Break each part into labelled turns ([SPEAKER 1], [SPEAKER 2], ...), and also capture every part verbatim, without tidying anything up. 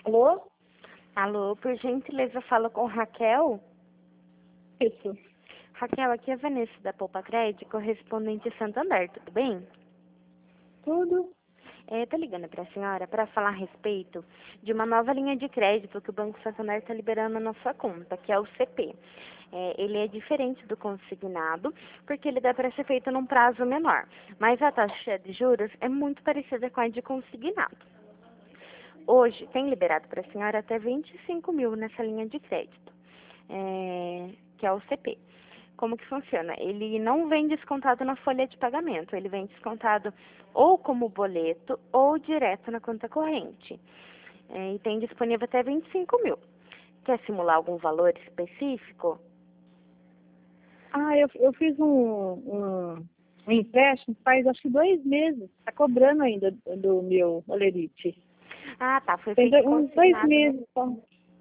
[SPEAKER 1] Alô?
[SPEAKER 2] Alô, por gentileza, fala com Raquel.
[SPEAKER 1] Isso.
[SPEAKER 2] Raquel, aqui é a Vanessa da Poupa Crédito, correspondente Santander, tudo bem?
[SPEAKER 1] Tudo?
[SPEAKER 2] É, tô ligando para a senhora para falar a respeito de uma nova linha de crédito que o Banco Santander está liberando na sua conta, que é o C P. É, ele é diferente do consignado, porque ele dá para ser feito num prazo menor, mas a taxa de juros é muito parecida com a de consignado. Hoje, tem liberado para a senhora até vinte e cinco mil nessa linha de crédito, é, que é o C P. Como que funciona? Ele não vem descontado na folha de pagamento, ele vem descontado ou como boleto ou direto na conta corrente. É, e tem disponível até vinte e cinco mil. Quer simular algum valor específico?
[SPEAKER 1] Ah, eu, eu fiz um, um, um empréstimo faz acho que dois meses. Tá cobrando ainda do, do meu Olerite.
[SPEAKER 2] Ah, tá. Foi
[SPEAKER 1] Tem
[SPEAKER 2] feito
[SPEAKER 1] dois, uns dois
[SPEAKER 2] consignado, né?
[SPEAKER 1] meses só.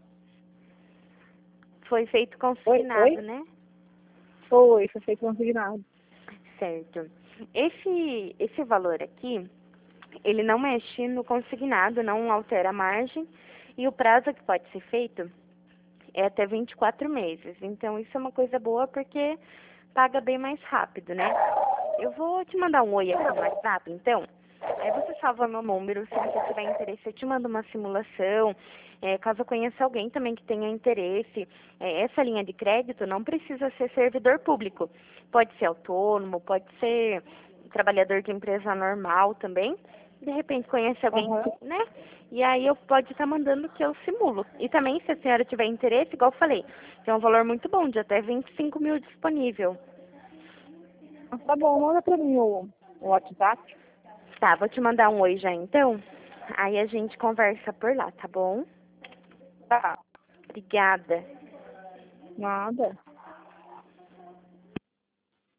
[SPEAKER 2] Foi feito
[SPEAKER 1] Oi?
[SPEAKER 2] consignado,
[SPEAKER 1] Oi?
[SPEAKER 2] né?
[SPEAKER 1] Foi, foi feito consignado.
[SPEAKER 2] Certo. Esse, esse valor aqui, ele não mexe no consignado, não altera a margem, e o prazo que pode ser feito é até vinte e quatro meses. Então, isso é uma coisa boa porque paga bem mais rápido, né? Eu vou te mandar um oi aqui no WhatsApp, então. Aí você salva meu número, se você tiver interesse, eu te mando uma simulação. É, caso eu conheça alguém também que tenha interesse, é, essa linha de crédito não precisa ser servidor público. Pode ser autônomo, pode ser trabalhador de empresa normal também. De repente conhece alguém,
[SPEAKER 1] Aham.
[SPEAKER 2] né? E aí eu pode estar mandando que eu simulo. E também, se a senhora tiver interesse, igual eu falei, tem um valor muito bom, de até vinte e cinco mil disponível.
[SPEAKER 1] Ah, tá bom, manda pra mim o, o WhatsApp.
[SPEAKER 2] Tá, vou te mandar um oi já então. Aí a gente conversa por lá, tá bom?
[SPEAKER 1] Tá.
[SPEAKER 2] Obrigada.
[SPEAKER 1] Nada.